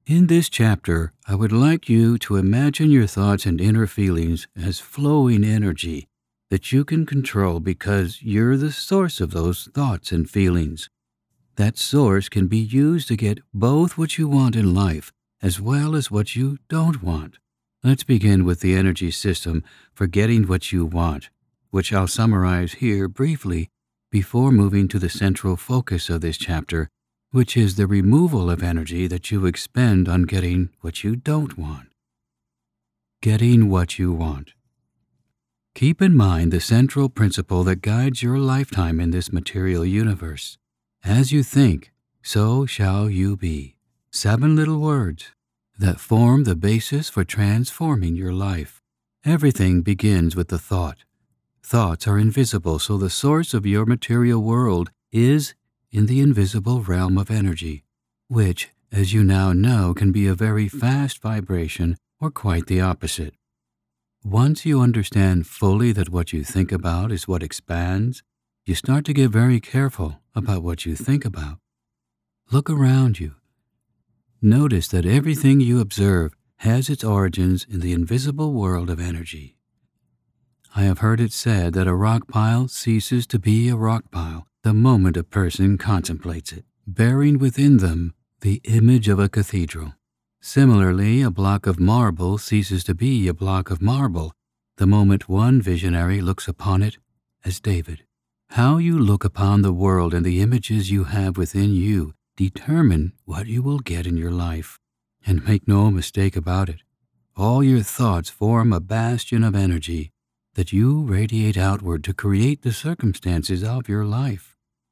In this chapter, I would like you to imagine your thoughts and inner feelings as flowing energy that you can control because you're the source of those thoughts and feelings. That source can be used to get both what you want in life as well as what you don't want. Let's begin with the energy system for getting what you want, which I'll summarize here briefly before moving to the central focus of this chapter, which is the removal of energy that you expend on getting what you don't want. Getting what you want. Keep in mind the central principle that guides your lifetime in this material universe. As you think, so shall you be. 7 little words that form the basis for transforming your life. Everything begins with the thought. Thoughts are invisible, so the source of your material world is in the invisible realm of energy, which, as you now know, can be a very fast vibration or quite the opposite. Once you understand fully that what you think about is what expands, you start to get very careful about what you think about. Look around you. Notice that everything you observe has its origins in the invisible world of energy. I have heard it said that a rock pile ceases to be a rock pile the moment a person contemplates it, bearing within them the image of a cathedral. Similarly, a block of marble ceases to be a block of marble the moment one visionary looks upon it as David. How you look upon the world and the images you have within you determine what you will get in your life. And make no mistake about it, all your thoughts form a bastion of energy that you radiate outward to create the circumstances of your life.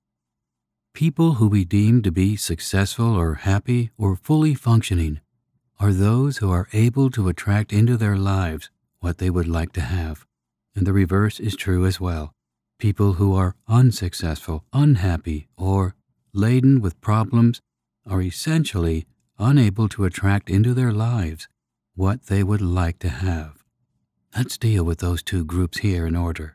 People who we deem to be successful or happy or fully functioning are those who are able to attract into their lives what they would like to have. And the reverse is true as well. People who are unsuccessful, unhappy, or laden with problems are essentially unable to attract into their lives what they would like to have. Let's deal with those two groups here in order.